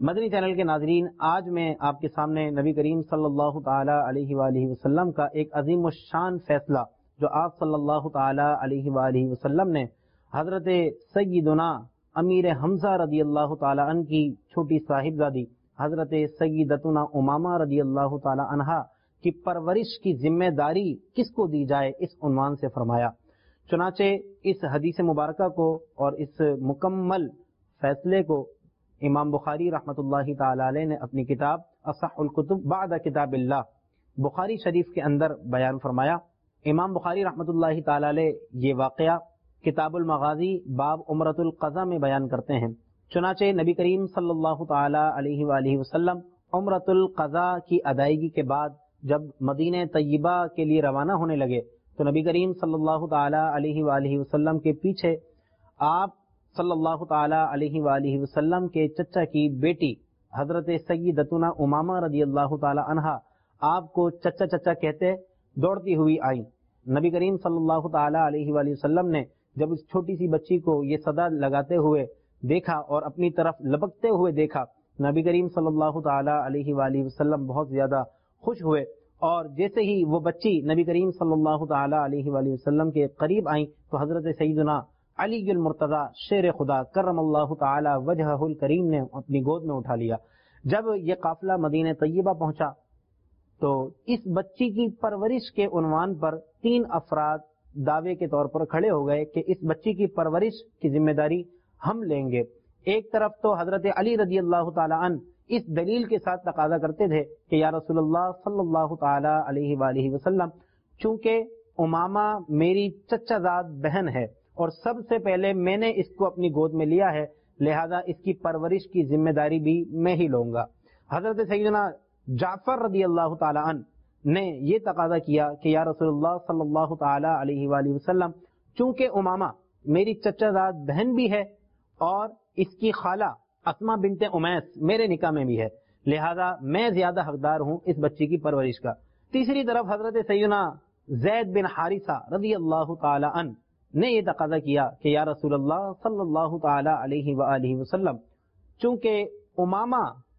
مدنی channel کے ناظرین، آج میں آپ کے سامنے نبی کریم صلی اللہ تعالی علیہ وآلہ وسلم کا ایک عظیم الشان فیصلہ جو آپ صلی اللہ تعالی علیہ وآلہ وسلم نے حضرت سیدنا امیر حمزہ رضی اللہ تعالی عنہ کی چھوٹی صاحبزادی حضرت سیدتنا امامہ رضی اللہ تعالی عنہا کی پرورش کی ذمہ داری کس کو دی جائے، اس عنوان سے فرمایا۔ چنانچہ اس حدیث مبارکہ کو اور اس مکمل فیصلے کو امام بخاری رحمۃ اللہ تعالی علیہ نے اپنی کتاب اصح الکتب بعد کتاب اللہ بخاری شریف کے اندر بیان فرمایا۔ امام بخاری رحمۃ اللہ تعالی علیہ یہ واقعہ کتاب المغازی باب عمرۃ القضاء میں بیان کرتے ہیں۔ چنانچہ نبی کریم صلی اللہ تعالی علیہ وآلہ وسلم عمرۃ القضاء کی ادائیگی کے بعد جب مدینہ طیبہ کے لیے روانہ ہونے لگے تو نبی کریم صلی اللہ تعالی علیہ وآلہ وسلم کے پیچھے آپ صلی اللہ تعالی علیہ وآلہ وسلم کے چچا کی بیٹی حضرت سیدتنا امامہ رضی اللہ تعالی عنہا آپ کو چچا چچا کہتے دوڑتی ہوئی آئیں۔ نبی کریم صلی اللہ تعالی علیہ وآلہ وسلم نے جب اس چھوٹی سی بچی کو یہ صدا لگاتے ہوئے دیکھا اور اپنی طرف لپکتے ہوئے دیکھا، نبی کریم صلی اللہ تعالی علیہ وآلہ وسلم بہت زیادہ خوش ہوئے، اور جیسے ہی وہ بچی نبی کریم صلی اللہ تعالی علیہ وآلہ وسلم کے قریب آئیں تو حضرت سیدنا علی المرتضی شیر خدا کرم اللہ تعالی وجہہ الکریم نے اپنی گود میں اٹھا لیا۔ جب یہ قافلہ مدینہ طیبہ پہنچا تو اس بچی کی پرورش کے عنوان پر 3 افراد دعوے کے طور پر کھڑے ہو گئے کہ اس بچی کی پرورش کی ذمہ داری ہم لیں گے۔ ایک طرف تو حضرت علی رضی اللہ تعالی عنہ اس دلیل کے ساتھ تقاضا کرتے تھے کہ یا رسول اللہ صلی اللہ تعالی علیہ وآلہ وسلم، چونکہ امامہ میری چچا زاد بہن ہے اور سب سے پہلے میں نے اس کو اپنی گود میں لیا ہے، لہذا اس کی پرورش کی ذمہ داری بھی میں ہی لوں گا۔ حضرت سیدنا جعفر رضی اللہ تعالی عنہ نے یہ تقاضا کیا کہ یا رسول اللہ صلی اللہ تعالی علیہ وآلہ وسلم، چونکہ امامہ میری چچا زاد بہن بھی ہے اور اس کی خالہ اسما بنت امیس میرے نکاح میں بھی ہے، لہذا میں زیادہ حقدار ہوں اس بچی کی پرورش کا۔ تیسری طرف حضرت سیدنا زید بن حارثہ رضی اللہ تعالی عنہ نے یہ تقاضا کیا کہ یا رسول اللہ صلی اللہ تعالی علیہ وآلہ وسلم، چونکہ امامہ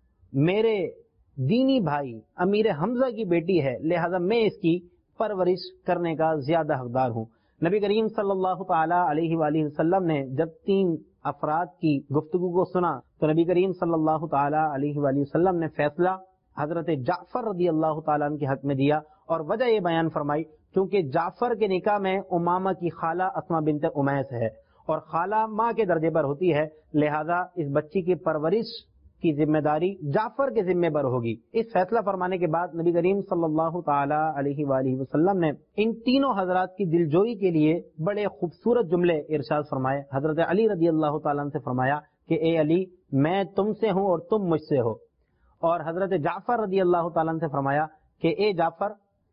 میرے دینی بھائی امیر حمزہ کی بیٹی ہے، لہذا میں اس کی پرورش کرنے کا زیادہ حقدار ہوں۔ نبی کریم صلی اللہ تعالی علیہ وآلہ وسلم نے جب 3 افراد کی گفتگو کو سنا تو نبی کریم صلی اللہ تعالی علیہ وآلہ وسلم نے فیصلہ حضرت جعفر رضی اللہ تعالیٰ عنہ کے حق میں دیا، اور وجہ یہ بیان فرمائی کیونکہ جعفر کے نکاح میں امامہ کی خالہ اسما بنت امیس ہے اور خالہ ماں کے درجے پر ہوتی ہے، لہذا اس بچی کی پرورش کی ذمہ داری جعفر کے ذمہ پر ہوگی۔ اس فیصلہ فرمانے کے بعد نبی کریم صلی اللہ تعالی علیہ وآلہ وسلم نے ان تینوں حضرات کی دلجوئی کے لیے بڑے خوبصورت جملے ارشاد فرمائے۔ حضرت علی رضی اللہ تعالیٰ عنہ سے فرمایا کہ اے علی، میں تم سے ہوں اور تم مجھ سے ہو، اور حضرت جعفر رضی اللہ تعالیٰ عنہ سے فرمایا کہ اے جعفر،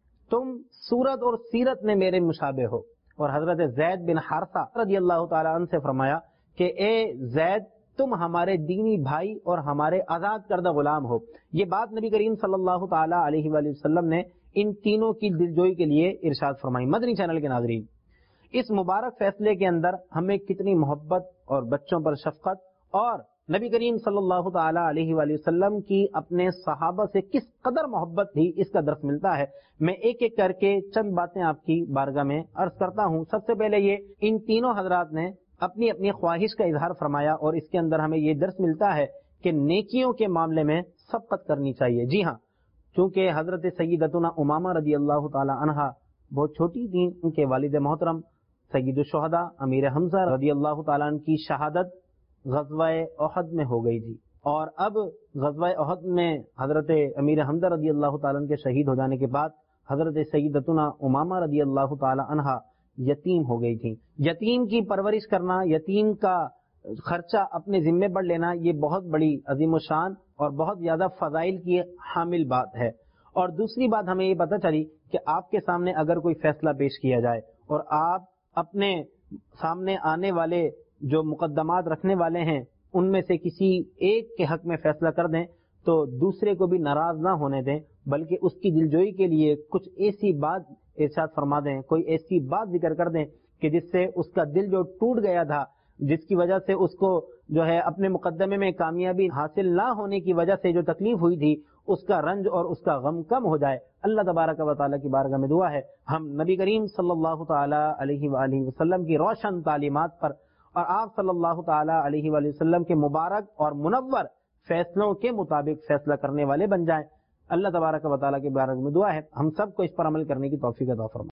تم صورت اور سیرت میں میرے مشابہ ہو، اور حضرت زید بن حارثہ رضی اللہ تعالیٰ عنہ سے فرمایا کہ اے زید، تم ہمارے دینی بھائی اور ہمارے آزاد کردہ غلام ہو۔ یہ بات نبی کریم صلی اللہ تعالی علیہ وآلہ وسلم نے ان تینوں کی دلجوئی کے لیے ارشاد فرمائی۔ مدنی چینل کے ناظرین، اس مبارک فیصلے کے اندر ہمیں کتنی محبت اور بچوں پر شفقت اور نبی کریم صلی اللہ تعالی علیہ وآلہ وسلم کی اپنے صحابہ سے کس قدر محبت تھی، اس کا درس ملتا ہے۔ میں ایک ایک کر کے چند باتیں آپ کی بارگاہ میں عرض کرتا ہوں۔ سب سے پہلے یہ، ان تینوں حضرات نے اپنی اپنی خواہش کا اظہار فرمایا، اور اس کے اندر ہمیں یہ درس ملتا ہے کہ نیکیوں کے معاملے میں سبقت کرنی چاہیے۔ جی ہاں، چونکہ حضرت سیدتنا امامہ رضی اللہ تعالی عنہا بہت چھوٹی تھیں، ان کے والد محترم سید الشہداء امیر حمزہ رضی اللہ تعالیٰ عنہ کی شہادت غزوہ احد میں ہو گئی تھی، اور اب غزوہ احد میں حضرت امیر حمزہ رضی اللہ تعالیٰ عنہ کے شہید ہو جانے کے بعد حضرت سیدتنا امامہ رضی اللہ تعالی عنہا یتیم ہو گئی تھیں۔ یتیم کی پرورش کرنا، یتیم کا خرچہ اپنے ذمے پر لینا، یہ بہت بڑی عظیم الشان اور بہت زیادہ فضائل کی حامل بات ہے۔ اور دوسری بات ہمیں یہ پتہ چلی کہ آپ کے سامنے اگر کوئی فیصلہ پیش کیا جائے اور آپ اپنے سامنے آنے والے جو مقدمات رکھنے والے ہیں ان میں سے کسی ایک کے حق میں فیصلہ کر دیں تو دوسرے کو بھی ناراض نہ ہونے دیں، بلکہ اس کی دلجوئی کے لیے کچھ ایسی بات ارشاد فرما دیں، کوئی ایسی بات ذکر کر دیں کہ جس سے اس کا دل جو ٹوٹ گیا تھا، جس کی وجہ سے اس کو جو ہے اپنے مقدمے میں کامیابی حاصل نہ ہونے کی وجہ سے جو تکلیف ہوئی تھی اس کا رنج اور اس کا غم کم ہو جائے۔ اللہ تبارک و تعالیٰ کی بارگاہ میں دعا ہے ہم نبی کریم صلی اللہ تعالیٰ علیہ وآلہ وسلم کی روشن تعلیمات پر اور آپ صلی اللہ تعالیٰ علیہ وآلہ وسلم کے مبارک اور منور فیصلوں کے مطابق فیصلہ کرنے والے بن جائیں۔ اللہ تبارک و تعالیٰ کی بارگاہ میں دعا ہے ہم سب کو اس پر عمل کرنے کی توفیق عطا فرمائے۔